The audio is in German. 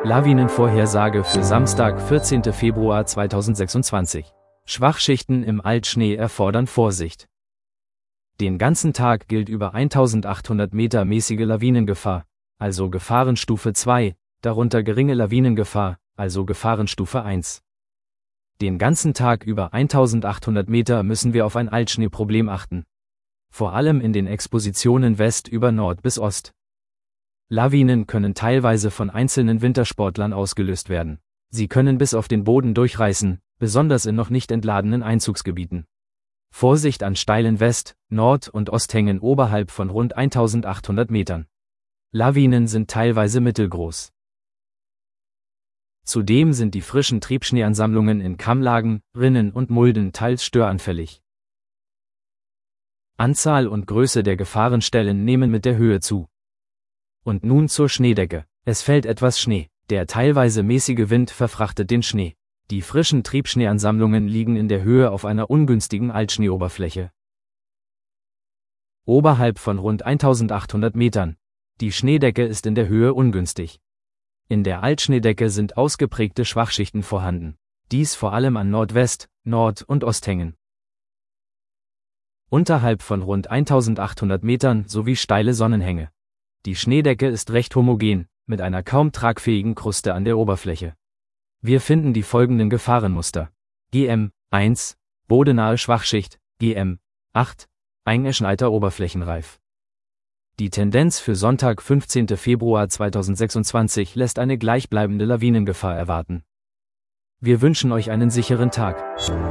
Lawinenvorhersage für Samstag, 14. Februar 2026. Schwachschichten im Altschnee erfordern Vorsicht. Den ganzen Tag gilt über 1800 Meter mäßige Lawinengefahr, also Gefahrenstufe 2, darunter geringe Lawinengefahr, also Gefahrenstufe 1. Den ganzen Tag über 1800 Meter müssen wir auf ein Altschneeproblem achten. Vor allem in den Expositionen West über Nord bis Ost. Lawinen können teilweise von einzelnen Wintersportlern ausgelöst werden. Sie können bis auf den Boden durchreißen, besonders in noch nicht entladenen Einzugsgebieten. Vorsicht an steilen West-, Nord- und Osthängen oberhalb von rund 1800 Metern. Lawinen sind teilweise mittelgroß. Zudem sind die frischen Triebschneeansammlungen in Kammlagen, Rinnen und Mulden teils störanfällig. Anzahl und Größe der Gefahrenstellen nehmen mit der Höhe zu. Und nun zur Schneedecke. Es fällt etwas Schnee. Der teilweise mäßige Wind verfrachtet den Schnee. Die frischen Triebschneeansammlungen liegen in der Höhe auf einer ungünstigen Altschneeoberfläche. Oberhalb von rund 1800 Metern. Die Schneedecke ist in der Höhe ungünstig. In der Altschneedecke sind ausgeprägte Schwachschichten vorhanden. Dies vor allem an Nordwest-, Nord- und Osthängen. Unterhalb von rund 1800 Metern sowie steile Sonnenhänge. Die Schneedecke ist recht homogen, mit einer kaum tragfähigen Kruste an der Oberfläche. Wir finden die folgenden Gefahrenmuster. GM 1, bodenahe Schwachschicht, GM 8, eingeschneiter Oberflächenreif. Die Tendenz für Sonntag, 15. Februar 2026 lässt eine gleichbleibende Lawinengefahr erwarten. Wir wünschen euch einen sicheren Tag.